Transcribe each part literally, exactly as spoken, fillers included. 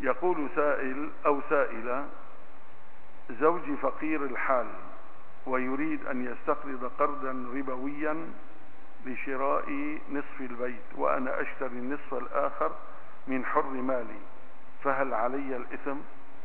يقول سائل أو سائلة: زوجي فقير الحال ويريد أن يستقرض قرضا ربويا لشراء نصف البيت، وأنا أشتري النصف الآخر من حر مالي، فهل علي الإثم؟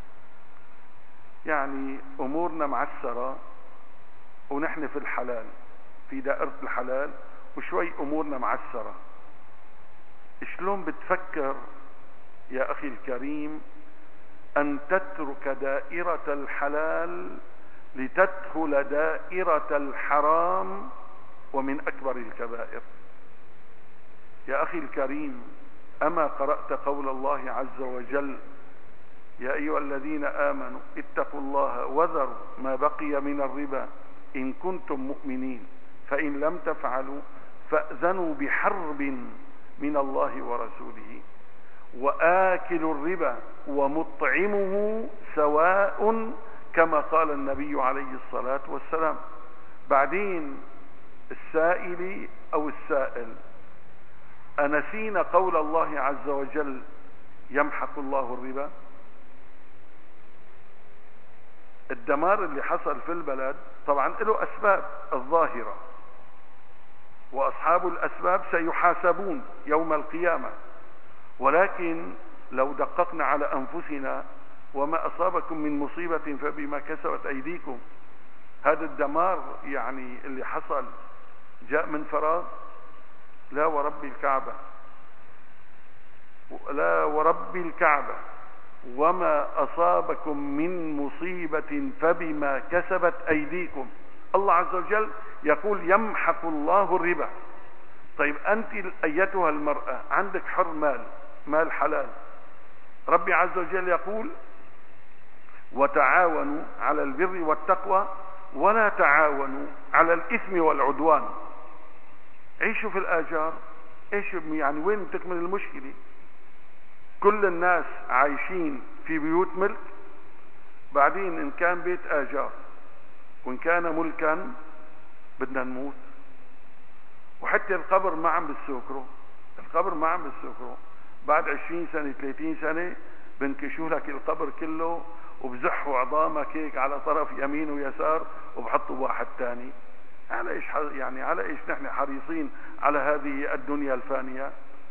يعني أمورنا معسرة ونحن في الحلال، في دائرة الحلال، وشوي أمورنا معسرة. شلون بتفكر يا أخي الكريم أن تترك دائرة الحلال لتدخل دائرة الحرام ومن أكبر الكبائر؟ يا أخي الكريم، أما قرأت قول الله عز وجل: يا أيها الذين آمنوا اتقوا الله وذروا ما بقي من الربا إن كنتم مؤمنين فإن لم تفعلوا فأذنوا بحرب من الله ورسوله وآكل الربا ومطعمه سواء كما قال النبي عليه الصلاة والسلام. بعدين السائل أو السائل: أنسينا قول الله عز وجل: يمحق الله الربا؟ الدمار اللي حصل في البلد طبعا له أسباب الظاهرة، وأصحاب الأسباب سيحاسبون يوم القيامة، ولكن لو دققنا على أنفسنا: وما أصابكم من مصيبة فبما كسبت أيديكم. هذا الدمار يعني اللي حصل جاء من فراغ؟ لا ورب الكعبة، لا ورب الكعبة، وما أصابكم من مصيبة فبما كسبت أيديكم. الله عز وجل يقول: يمحق الله الربا. طيب أنت أيتها المرأة عندك حر مال، مال حلال، ربي عز وجل يقول: وتعاونوا على البر والتقوى ولا تعاونوا على الإثم والعدوان. عيشوا في الآجار. ايش يعني؟ وين تكمن المشكلة؟ كل الناس عايشين في بيوت ملك، بعدين إن كان بيت آجار وإن كان ملكا بدنا نموت. وحتى القبر ما عم بتسوكره، القبر ما عم بتسوكره. بعد عشرين سنة ثلاثين سنة بنكشوا لك القبر كله وبزحوا عظامك هيك على طرف يمين ويسار وبحطوا واحد تاني. على ايش يعني؟ على ايش نحن حريصين على هذه الدنيا الفانية؟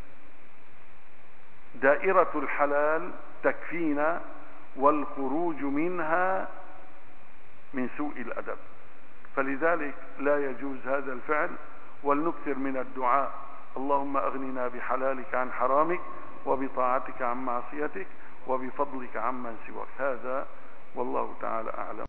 دائرة الحلال تكفينا، والخروج منها من سوء الأدب. فلذلك لا يجوز هذا الفعل، ولنكثر من الدعاء: اللهم أغننا بحلالك عن حرامك، وبطاعتك عن معصيتك، وبفضلك عمن سواك. هذا والله تعالى أعلم.